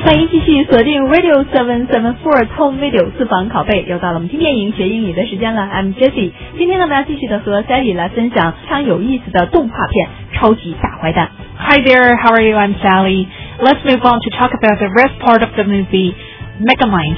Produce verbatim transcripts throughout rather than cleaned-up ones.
欢迎继续锁定 Radio 七七四 Home Video 私房拷贝，又到了我们听电影学英语的时间了。I'm Jessie， 今天呢，我们要继续的和 Sally 来分享非常有意思的动画片《超级大坏蛋》。 Hi there, how are you? I'm Sally. Let's move on to talk about the rest part of the movie, Megamind.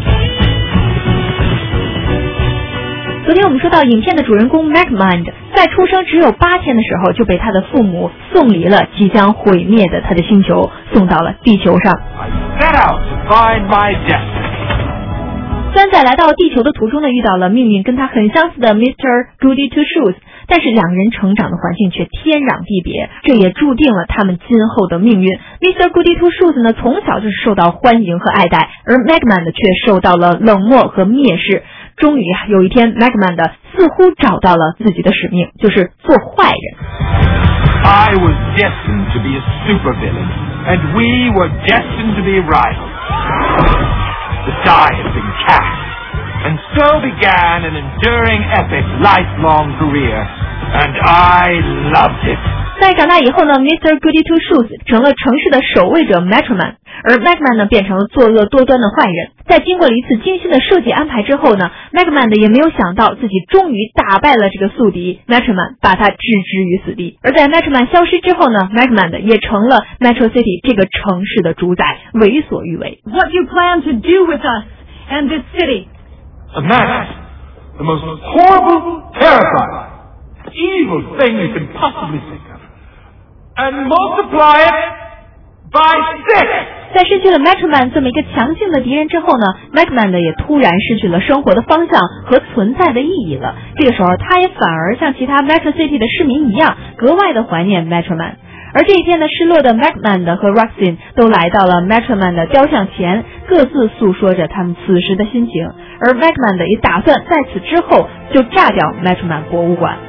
昨天我们说到，影片的主人公 Megamind 在出生只有八天的时候，就被他的父母送离了即将毁灭的他的星球，送到了地球上。 I set out to find my destiny. 虽然在来到地球的途中呢，遇到了命运跟他很相似的 Mister Goody Two Shoes， 但是两人成长的环境却天壤地别，这也注定了他们今后的命运。Mister Goody Two Shoes 呢，从小就是受到欢迎和爱戴，而 Megamind 却受到了冷漠和蔑视。终于有一天 Megamind 似乎找到了自己的使命，就是做坏人。 I was destined to be a supervillain, and we were destined to be rivals. The die had been cast, and so began an enduring epic lifelong career, and I loved it. 在长大以后呢 ，Mister Goody Two Shoes 成了城市的守卫者 Metroman， 而 Megamind 呢变成了作恶多端的坏人。在经过了一次精心的设计安排之后呢 ，Megamind 也没有想到自己终于打败了这个宿敌 Metroman， 把他置之于死地。而在 Metroman 消失之后呢 ，Megamind 也成了 Metro City 这个城市的主宰，为所欲为。 What you plan to do with us and this city? Imagine the most horrible, terrifying, evil thing you can possibly think of.And multiply it by six. 在失去了 Metroman 这么一个强劲的敌人之后呢 ，Megamind 也突然失去了生活的方向和存在的意义了。这个时候，他也反而像其他 Metro City 的市民一样，格外的怀念 Metroman。而这一天呢，失落的 Megamind 和 Roxanne 都来到了 Metroman 的雕像前，各自诉说着他们此时的心情。而 Megamind 也打算在此之后就炸掉 Metroman 博物馆。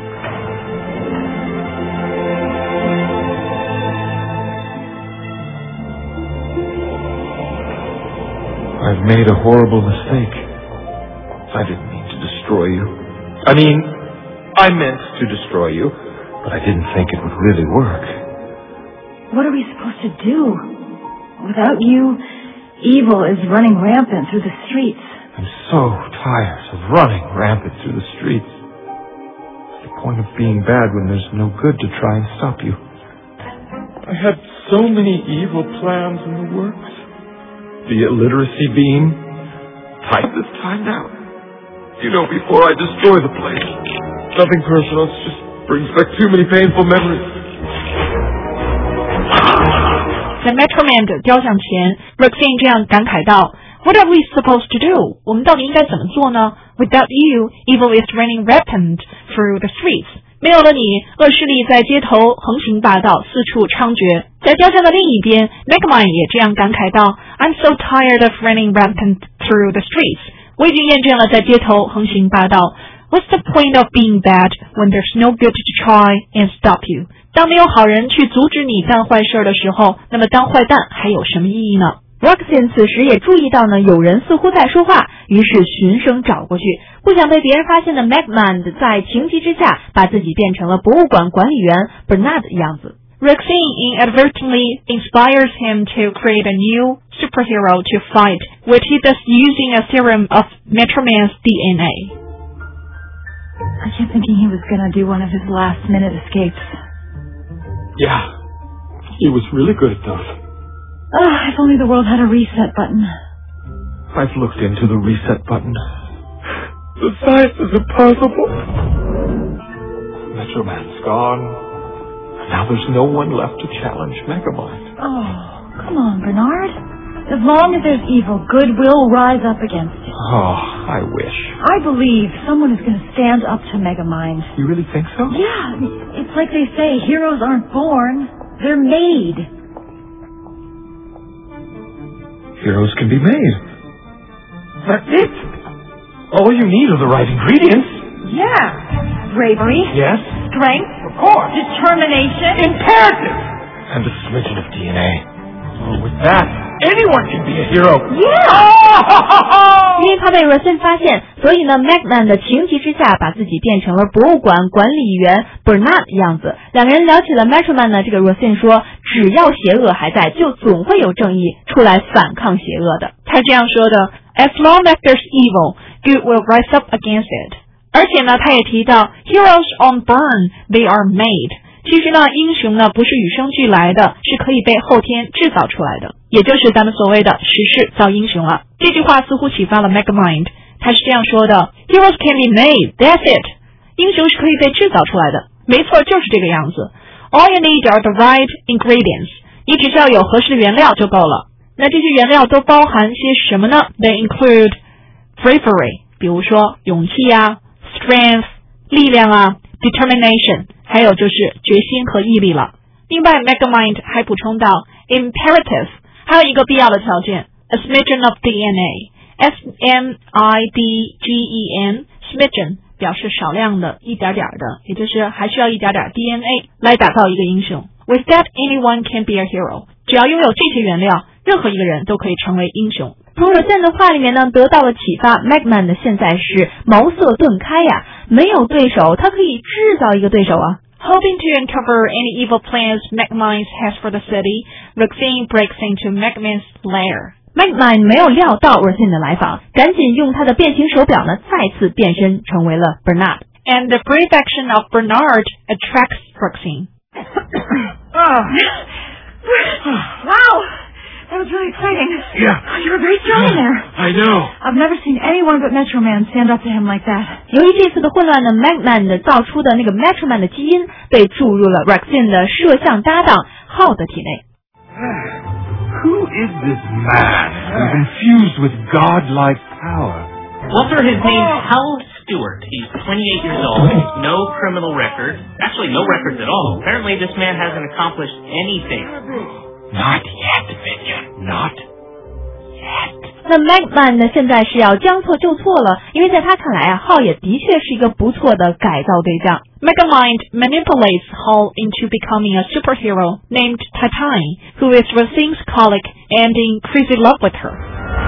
I've made a horrible mistake. I didn't mean to destroy you. I mean, I meant to destroy you, but I didn't think it would really work. What are we supposed to do? Without you, evil is running rampant through the streets. I'm so tired of running rampant through the streets. What's the point of being bad when there's no good to try and stop you? I had so many evil plans in the works.The illiteracy beam. Type this time out. You know, before I destroy the place. Nothing personal, it just brings back too many painful memories. 在 Metroman 的雕像前 Roxanne 这样感慨道 What are we supposed to do? 我们到底应该怎么做呢 Without you, evil is running rampant through the streets.没有了你，恶势力在街头横行霸道，四处猖獗。在雕像的另一边 Megamind 也这样感慨道 I'm so tired of running rampant through the streets. 我已经厌倦了在街头横行霸道。What's the point of being bad when there's no good to try and stop you? 当没有好人去阻止你干坏事的时候，那么当坏蛋还有什么意义呢？Roxanne 此时也注意到呢，有人似乎在说话，于是循声找过去。不想被别人发现的 Megamind 在情急之下，把自己变成了博物馆管理员 Bernard 的样子。 Roxanne inadvertently inspires him to create a new superhero to fight, which he does using a serum of Metroman's D N A. I kept thinking he was going to do one of his last-minute escapes. Yeah, he was really good at those.Oh, if only the world had a reset button. I've looked into the reset button. The science is impossible. Metroman's gone. Now there's no one left to challenge Megamind. Oh, come on, Bernard. As long as there's evil, good will rise up against it. Oh, I wish. I believe someone is going to stand up to Megamind. You really think so? Yeah, it's like they say, heroes aren't born, they're made.Heroes can be made. That's it. All you need are the right ingredients. Yeah. Bravery. Yes. Strength. Of course. Determination. Imperative. And a smidgen of D N A. Oh, with that, anyone can be a hero. Yeah. 因为怕被 Roxanne 发现，所以呢 Megamind 的情急之下把自己变成了博物馆管理员 Bernard 的样子。两个人聊起了 Metroman 呢，这个 Roxanne 说， 只要邪恶还在，就总会有正义出来反抗邪恶的。 他这样说的 ，As long as there's evil, good will rise up against it。而且呢，他也提到 Heroes aren't born, they are made。其实呢，英雄呢不是与生俱来的，是可以被后天制造出来的，也就是咱们所谓的时势造英雄了。这句话似乎启发了 Megamind， 他是这样说的 ：Heroes can be made, that's it。英雄是可以被制造出来的，没错，就是这个样子。All you need are the right ingredients， 你只需要有合适的原料就够了。那这些原料都包含些什么呢？ They include bravery， 比如说勇气啊 ，strength， 力量啊 ，determination。还有就是决心和毅力了。另外 Megamind 还补充到 imperative， 还有一个必要的条件 a smidgen of D N A， S M I D G E N smidgen 表示少量的一点点的，也就是还需要一点点 D N A 来打造一个英雄。With that anyone can be a hero， 只要拥有这些原料，任何一个人都可以成为英雄。 从有限的话里面呢得到了启发 Megamind 现在是茅塞顿开呀，没有对手，他可以制造一个对手啊。 Hoping to uncover any evil plans Megamind has for the city, Roxanne breaks into Megamind's lair. Megamind 没有料到 Roxanne 的来访，赶紧用他的变形手表呢再次变身成为了 Bernard。 And the brave action of Bernard attracts Roxanne. Oh. Wow! That was really exciting. Yeah. You were very strong in there. I know. I've never seen anyone but Metro Man stand up to him like that. 由于这次的混乱呢 Megamind 造出的那个 Metro Man 的基因被注入了 Roxanne 的摄像搭档浩的体内。 Who is this man who's infused with godlike power? Well, sir, his name's Hal Stewart. He's twenty-eight years old, no criminal record. Actually, no records at all. Apparently, this man hasn't accomplished anything. Not yet, Minion. Not yet. 那 Megamind 呢现在是要将错就错了，因为在他看来啊，浩也的确是一个不错的改造对象。 Megamind manipulates Hal into becoming a superhero named Titane, who is Roxanne's colleague and in crazy love with her.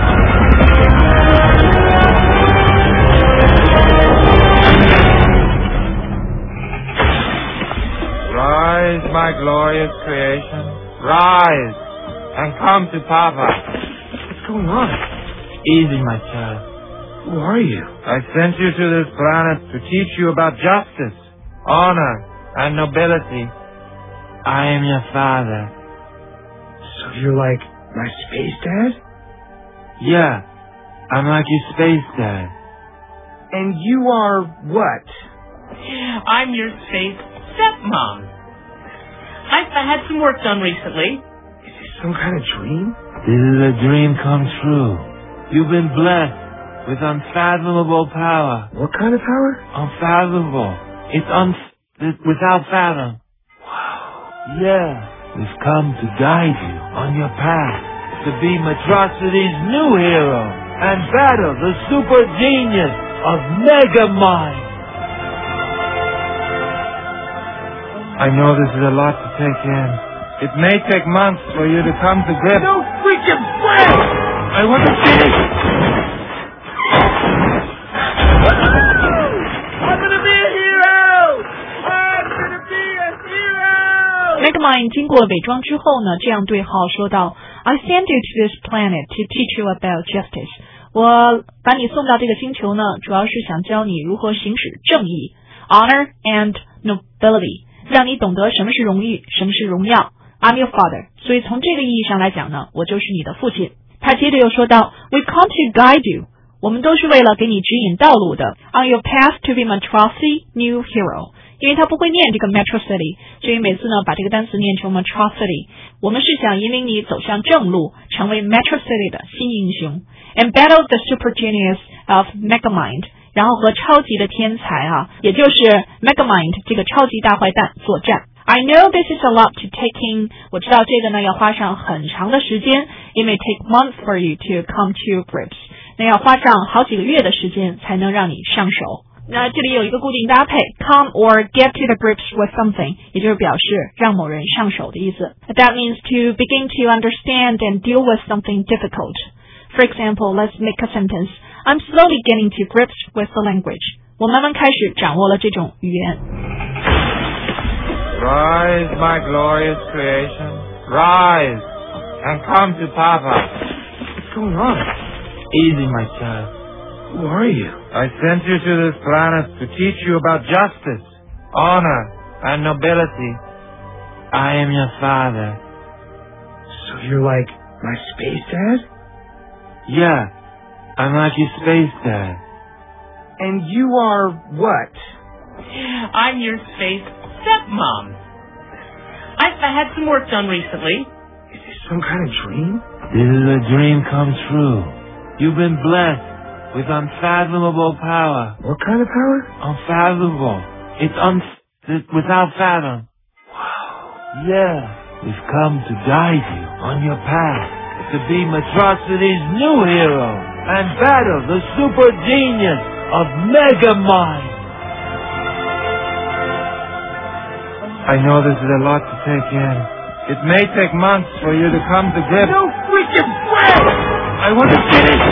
Rise, my glorious creation. Rise and come to Papa. What's going on? Easy, my child. Who are you? I sent you to this planet to teach you about justice, honor, and nobility. I am your father. So you're like my space dad? Yeah, I'm like your space dad. And you are what? I'm your space stepmom. I've had some work done recently. Is this some kind of dream? This is a dream come true. You've been blessed with unfathomable power. What kind of power? Unfathomable. It's un... It's without fathom. Wow. Yeah. We've come to guide you on your path to be Metrocity's new hero and battle the super genius of Megamind. I know this is a lot to take in. It may take months for you to come to grips. No freaking way! I want to finish. I'm gonna be a hero! I'm gonna be a hero! Megamind 经过伪装之后呢，这样对浩说道 I sent you to this planet to teach you about justice. 我把你送到这个星球呢，主要是想教你如何行使正义 honor and nobility， 让你懂得什么是荣誉，什么是荣耀。I'm your father. 所以从这个意义上来讲呢，我就是你的父亲。他接着又说道 We come to guide you. 我们都是为了给你指引道路的 On your path to be Metrocity new hero. 因为他不会念这个 Metro City， 所以每次呢把这个单词念成 Metrocity。我们是想引领你走向正路，成为 Metro City 的新英雄。And battle the super genius of Megamind， 然后和超级的天才啊，也就是 Megamind 这个超级大坏蛋作战。I know this is a lot to take in. 我知道这个呢要花上很长的时间。It may take months for you to come to grips. 那要花上好几个月的时间才能让你上手。那这里有一个固定搭配 come or get to the grips with something， 也就是表示让某人上手的意思。That means to begin to understand and deal with something difficult. For example, let's make a sentence. I'm slowly getting to grips with the language. 我慢慢开始掌握了这种语言。 Rise, my glorious creation. Rise and come to Papa. What's going on? Easy, my child. Who are you? I sent you to this planet to teach you about justice, honor, and nobility. I am your father. So you're like my space dad? Yeah, I'm like your space dad. And you are what? I'm your space stepmom. I, I had some work done recently. Is this some kind of dream? This is a dream come true. You've been blessed with unfathomable power. What kind of power? Unfathomable. It's un... It's without fathom. Wow. Yeah. We've come to guide you on your path to be Metrocity's new hero and battle the super genius of Megamind. I know this is a lot to take in. It may take months for you to come to grips. No freaking way! I want to finish.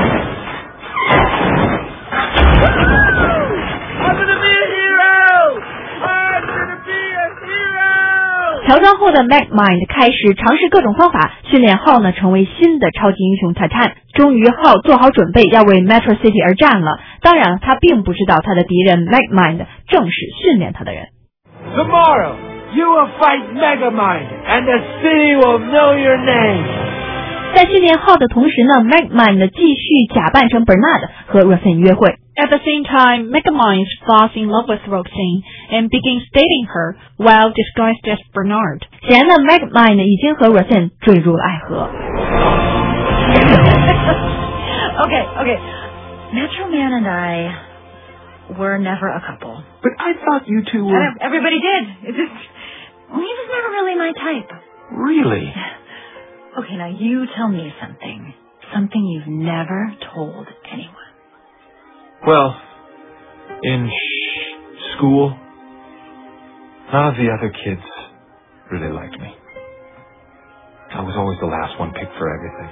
I'm gonna be a hero! I'm gonna be a hero! 乔装后的 Megamind 开始尝试各种方法训练浩呢成为新的超级英雄 Titan。终于浩做好准备要为 Metro City 而战了。当然他并不知道他的敌人 Megamind 正是训练他的人。 Tomorrow, you will fight Megamind, and the city will know your name. 在训练浩的同时呢 Megamind 继续假扮成 Bernard 和 Roxanne 约会。 At the same time, Megamind falls in love with Roxanne and begins dating her while disguised as Bernard. 显然呢 Megamind 已经和 Roxanne 坠入了爱河。 Okay, okay. Metro Man and I were never a couple. But I thought you two were... Uh, everybody did. It just, he was never really my type. Really? Okay, now you tell me something. Something you've never told anyone. Well, in sh- school, none of the other kids really liked me. I was always the last one picked for everything.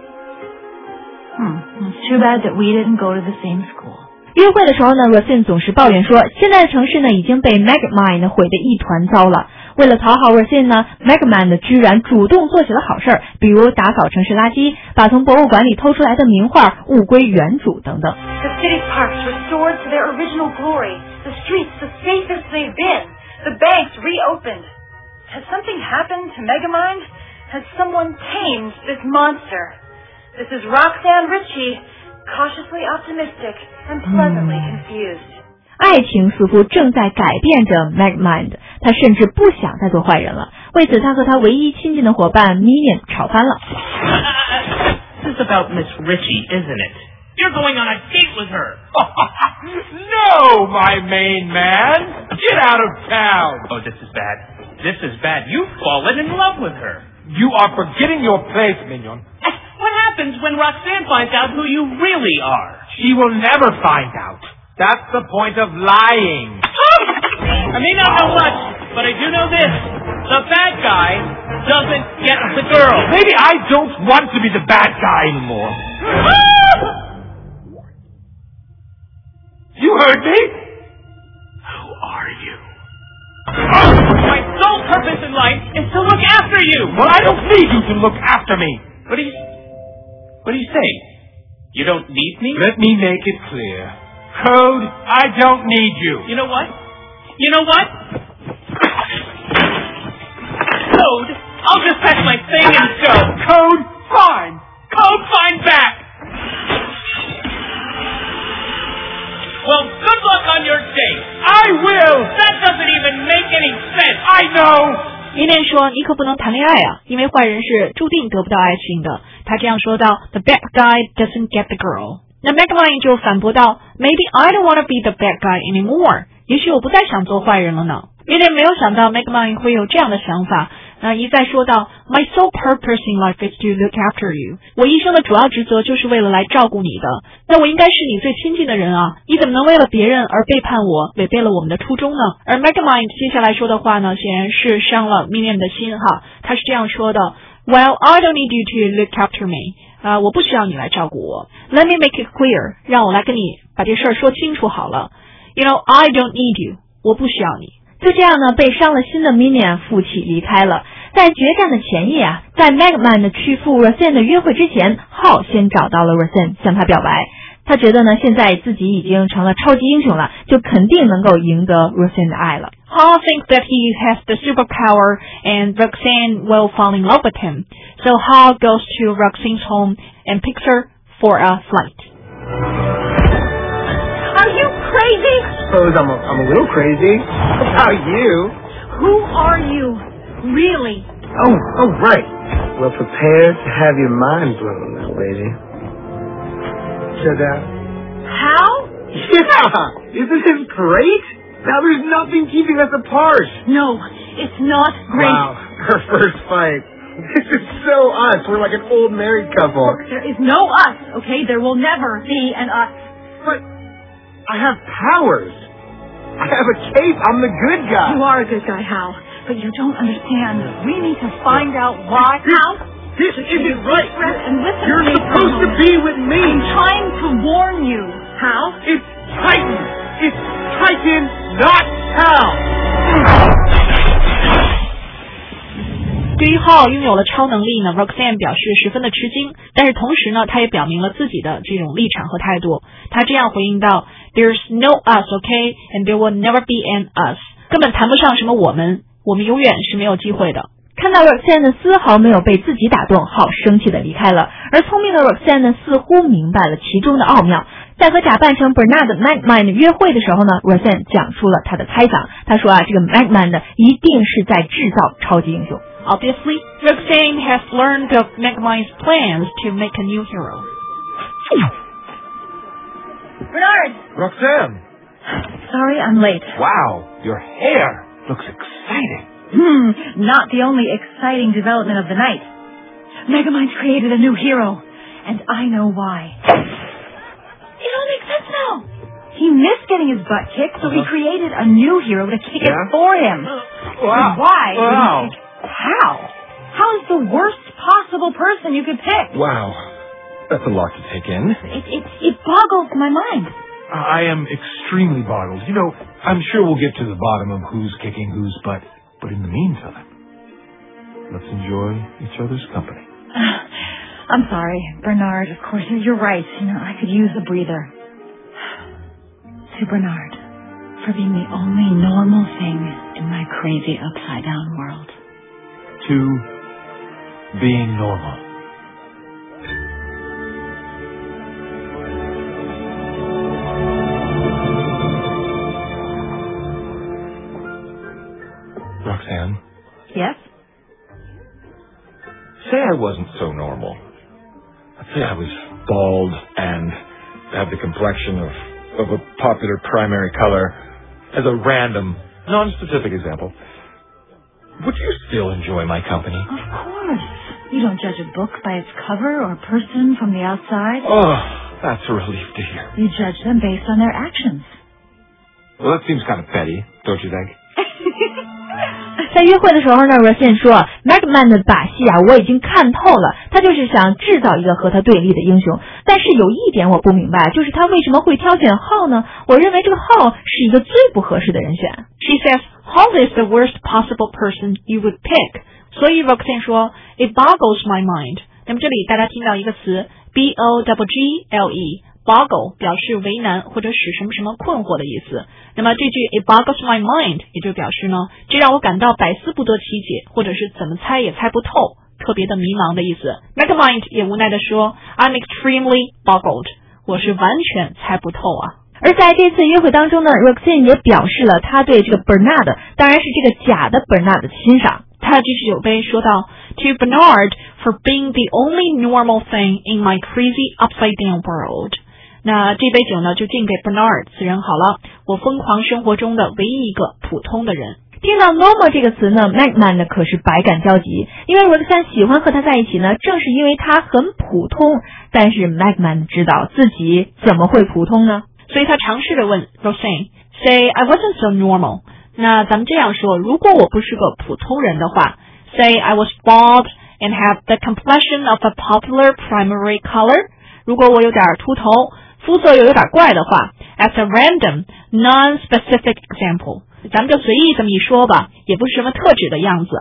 Hmm. It's too bad that we didn't go to the same school. 约会的时候呢 Roxanne 总是抱怨说现在的城市呢已经被 Megamind 毁得一团糟了。为了讨好 Roxanne 呢 Megamind 居然主动做起了好事儿，比如打扫城市垃圾，把从博物馆里偷出来的名画物归原主等等。 The city parks restored to their original glory. The streets the safest they've been. The banks reopened. Has something happened to Megamind? Has someone tamed this monster? This is Roxanne Ritchie, cautiously optimistic and pleasantly confused. 爱情似乎正在改变着 Megamind， 他甚至不想再做坏人了。为此，他和他唯一亲近的伙伴 Minion 吵翻了。 This is about Miss Ritchie, isn't it? You're going on a date with her. No, my main man. Get out of town. Oh, this is bad. This is bad. You've fallen in love with her. You are forgetting your place, Mignon. What happens when Roxanne finds out who you really are? She will never find out. That's the point of lying. I may not know much, but I do know this. The bad guy doesn't get the girl. Maybe I don't want to be the bad guy anymore. You heard me? Who are you? My sole purpose in life is to look after you. Well, I don't need you to look after me. What do you... What do you say? You don't need me? Let me make it clear. Code, I don't need you. You know what? You know what? Code, I'll just pack my thing and go. Code, fine. Code, fine back. Well, good luck on your date. I will. That doesn't even make any sense. I know. 明念说你可不能谈恋爱啊，因为坏人是注定得不到爱情的。他这样说道 The bad guy doesn't get the girl. 那 Megamind 就反驳道 Maybe I don't want to be the bad guy anymore. 也许我不再想做坏人了呢。明念没有想到 Megamind 会有这样的想法，那一再说道 My sole purpose in life is to look after you. 我一生的主要职责就是为了来照顾你的。那我应该是你最亲近的人啊，你怎么能为了别人而背叛我，违背了我们的初衷呢？而 Megamind 接下来说的话呢，显然是伤了 Minion 的心哈。他是这样说的 Well, I don't need you to look after me. 啊、uh, 我不需要你来照顾我。Let me make it clear. 让我来跟你把这事儿说清楚好了。You know, I don't need you. 我不需要你。 就这样呢，被伤了心的 Minion 负气离开了。 在决战的前夜啊，在 Megamind 去赴 Roseanne 的约会之前，浩先找到了 Roseanne 向他表白。他觉得呢，现在自己已经成了超级英雄了，就肯定能够赢得 Roseanne 的爱了。 Hall thinks that he has the superpower and Roxanne will fall in love with him. So Hall goes to Roxanne's home and picks her for a flight. Are you crazy? I suppose I'm a, I'm a little crazy. How about you? Who are you? Really? Oh, oh, right. Well, prepare to have your mind blown now, lady. Check out. How? Yeah! Isn't this great? Now there's nothing keeping us apart. No, it's not great. Wow, our first fight. This is so us. We're like an old married couple. Look, there is no us, okay? There will never be an us. But I have powers. I have a cape. I'm the good guy. You are a good guy, Hal. But you don't understand. We need to find out why. Hal? This isn't right. And listen You're to me supposed to be with me. I'm trying to warn you. Hal? It's Titan. It's Titan, not Hal. 对于 Hall 拥有了超能力呢 Roxanne 表示十分的吃惊，但是同时呢，他也表明了自己的这种立场和态度。他这样回应道 There's no us, okay? And there will never be an us. 根本谈不上什么我们，我们永远是没有机会的。 看到 Roxanne 丝毫没有被自己打动，浩生气的离开了。而聪明的 Roxanne 似乎明白了其中的奥妙，在和假扮成 Bernard Megamind 约会的时候呢 ，Roxanne 讲出了他的猜想。他说啊，这个 Megamind 一定是在制造超级英雄。 Obviously, Roxanne has learned of Megamind's plans to make a new hero. Bernard! Roxanne! Sorry I'm late. Wow, your hair looks exciting. Hmm, not the only exciting development of the night. Megamind's created a new hero, and I know why. It all makes sense now. He missed getting his butt kicked, so uh-huh. he created a new hero to kick yeah? it for him. Wow. And why? Wow. How? How is the worst possible person you could pick? Wow. That's a lot to take in. It, it, it boggles my mind. I am extremely boggled. You know, I'm sure we'll get to the bottom of who's kicking whose butt. But in the meantime, let's enjoy each other's company. I'm sorry, Bernard. Of course, you're right. You know, I could use a breather. To Bernard, for being the only normal thing in my crazy upside-down world. To being normal. Roxanne? Yes? Say I wasn't so normal. Let's say I was bald and had the complexion of, of a popular primary color as a random, non-specific example. Would you still enjoy my company? Of course. You don't judge a book by its cover or a person from the outside. Oh, that's a relief to hear. You judge them based on their actions. Well, that seems kind of petty, don't you think? 在约会的时候呢 Roxanne 说 Megamind 的把戏啊我已经看透了，他就是想制造一个和他对立的英雄。但是有一点我不明白，就是他为什么会挑选浩呢？我认为这个浩是一个最不合适的人选。 She says Hall is the worst possible person you would pick. 所以 Roxanne 说 It boggles my mind. 那么这里大家听到一个词 B O G G L E Boggle 表示为难或者使什么什么困惑的意思。那么这句 It boggles my mind 也就表示呢，这让我感到百思不得其解，或者是怎么猜也猜不透，特别的迷茫的意思。Megamind 也无奈的说 I'm extremely boggled 我是完全猜不透啊。 而在这次约会当中呢 Roxanne 也表示了他对这个 Bernard 当然是这个假的 Bernard 的欣赏。 他举起酒杯说道 To Bernard for being the only normal thing in my crazy upside down world。那这杯酒呢就敬给 Bernard 此人好了，我疯狂生活中的唯一一个普通的人。 听到 normal 这个词呢 Megamind 可是百感交集，因为 Roxanne 喜欢和他在一起呢正是因为他很普通，但是 Megamind 知道自己怎么会普通呢？ 所以他尝试着问 Roxanne Say I wasn't so normal。 那咱们这样说，如果我不是个普通人的话 Say I was bald and have the complexion of a popular primary color。 如果我有点秃头，肤色又有点怪的话 As a random, non-specific example， 咱们就随意这么一说吧，也不是什么特指的样子啊。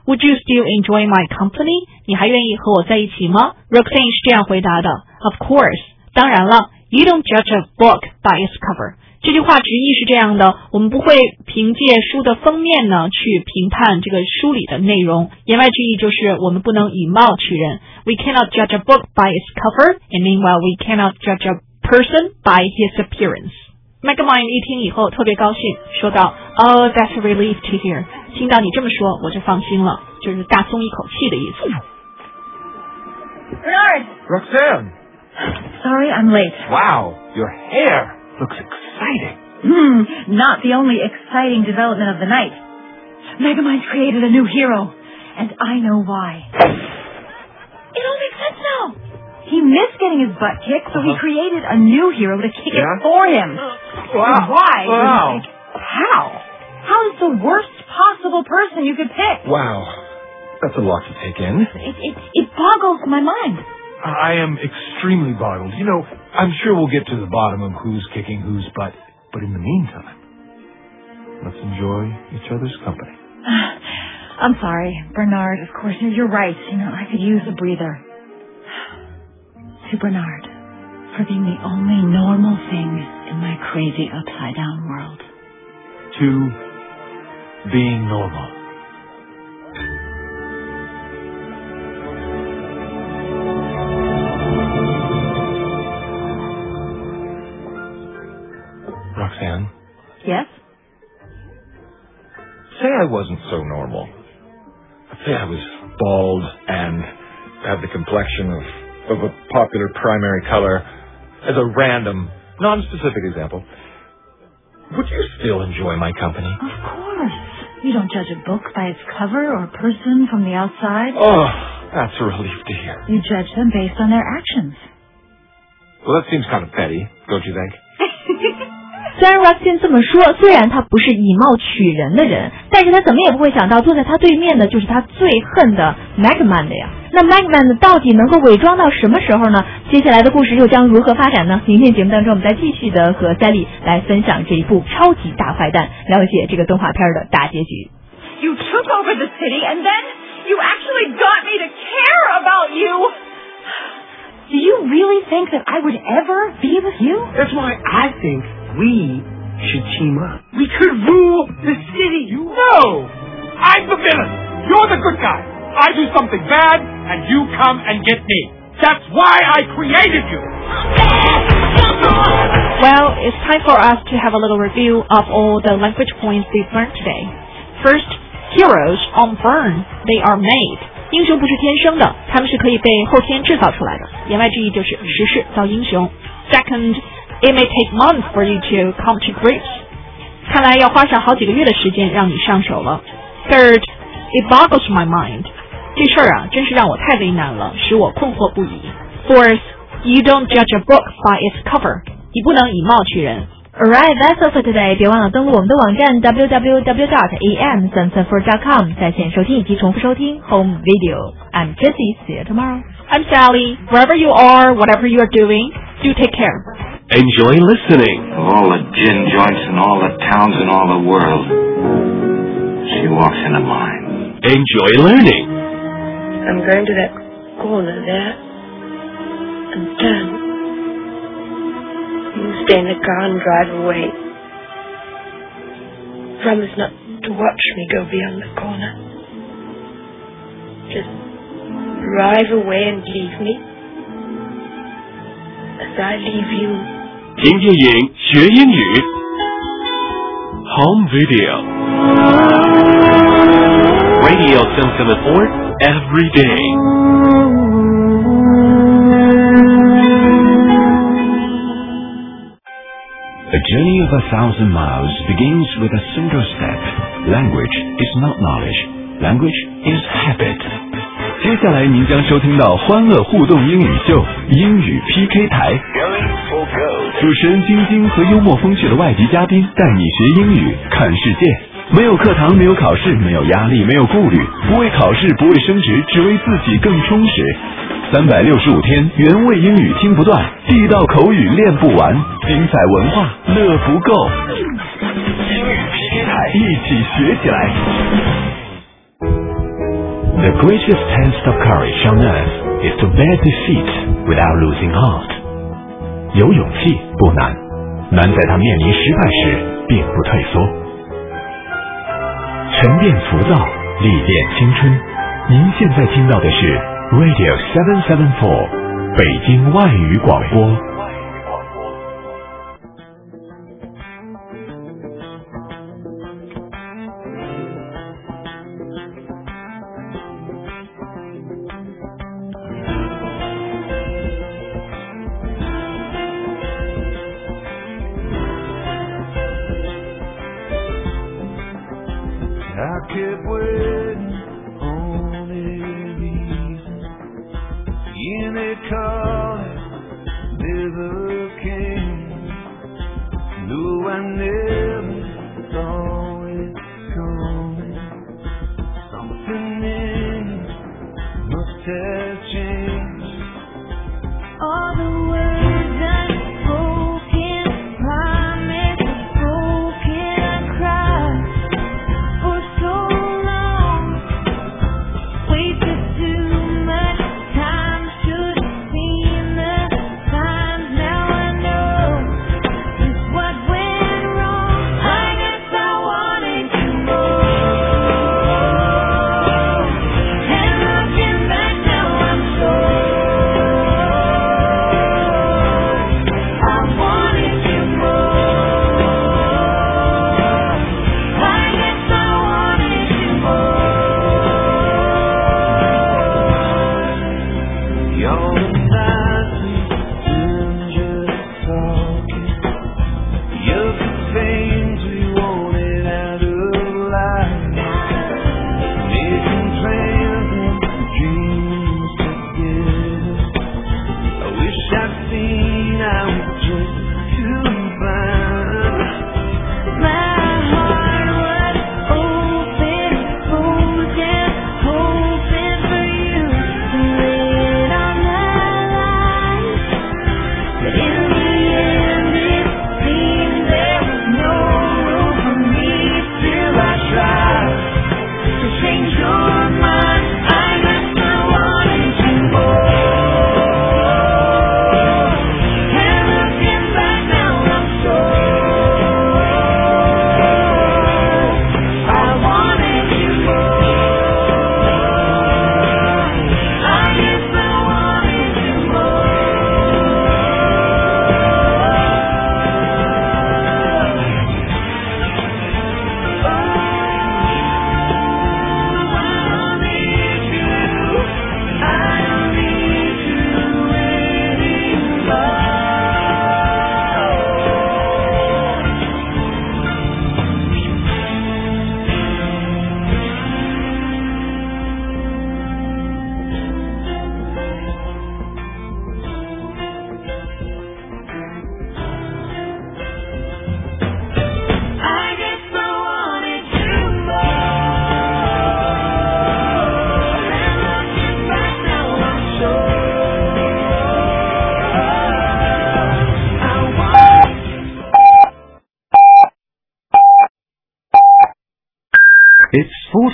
Would you still enjoy my company? 你还愿意和我在一起吗 Roxanne 是这样回答的 Of course 当然了 You don't judge a book by its cover 这句话直译是这样的我们不会凭借书的封面呢去评判这个书里的内容言外之意就是我们不能以貌取人 We cannot judge a book by its cover and meanwhile we cannot judge a person by his appearance Megamind 一听以后特别高兴说道 Oh that's a relief to hear 听到你这么说我就放心了就是大松一口气的意思 Bernard! Roxanne! Sorry I'm late. Wow, your hair looks exciting. Hmm, not the only exciting development of the night. Megamind's created a new hero, and I know why. It all makes sense now. He missed getting his butt kicked, so uh-huh. he created a new hero to kick yeah? it for him. Wow. Why? Wow. Like, how? How's the worst possible person you could pick? Wow. That's a lot to take in. It, it, it boggles my mind. I am extremely boggled. You know, I'm sure we'll get to the bottom of who's kicking whose butt. But in the meantime, let's enjoy each other's company. I'm sorry, Bernard. Of course, you're right. You know, I could use a breather. To Bernard, for being the only normal thing in my crazy upside-down world. To being normal. Roxanne? Yes? Say I wasn't so normal. Say I was bald and had the complexion of, of a popular primary color as a random, non-specific example. Would you still enjoy my company? Of course. You don't judge a book by its cover or a person from the outside. Oh, that's a relief to hear. You judge them based on their actions. Well, that seems kind of petty, don't you think? 虽然 Roxanne 这么说，虽然他不是以貌取人的人，但是他怎么也不会想到坐在他对面的就是他最恨的 Megamind 呀。那 Megamind 到底能够伪装到什么时候呢？接下来的故事又将如何发展呢？明天节目当中我们再继续的和 Sally 来分享这一部超级大坏蛋，了解这个动画片的大结局。 You took over the city and then you actually got me to care about you. Do you really think that I would ever be with you? That's why I think we should team up. We could rule the city. You know! I'm the villain! You're the good guy! I do something bad, and you come and get me. That's why I created you! Well, it's time for us to have a little review of all the language points we've learned today. First, heroes aren't born, they are made. 英雄不是天生的，他们是可以被后天制造出来的。言外之意就是时势造英雄。Second, it may take months for you to come to grips. 看来要花上好几个月的时间让你上手了。Third, it boggles my mind. 这事儿啊，真是让我太为难了，使我困惑不已。Fourth, you don't judge a book by its cover. 你不能以貌取人。 Alright, that's all for today. 别忘了登录我们的网站 double-u double-u double-u dot a m seven seven four dot com 在线收听以及重复收听 Home Video. I'm Jessie. See you tomorrow. I'm Sally. Wherever you are, whatever you are doing, do take care. Enjoy listening. Of all the gin joints in all the towns in all the world, she walks into mine. Enjoy learning. I'm going to that corner there and turn. You stay in the car and drive away. Promise not to watch me go beyond the corner. Just drive away and leave me as I leave you. 听电影学英语 Home Video Radio seven seven four every day. A journey of a thousand miles begins with a single step. Language is not knowledge. Language is habit. 接下来您将收听到欢乐互动英语秀英语 P K 台，主持人晶晶和幽默风趣的外籍嘉宾带你学英语看世界。没有课堂，没有考试，没有压力，没有顾虑，不为考试，不为升职，只为自己更充实。三百六十五天，原味英语听不断，地道口语练不完，精彩文化乐不够。英语 P K 台，一起学起来。 The greatest test of courage on earth is to bear defeat without losing heart. 有勇气不难，难在他面临失败时并不退缩。沉淀浮躁，历练青春。您现在听到的是 Radio seven seven four 北京外语广播。 I've seen how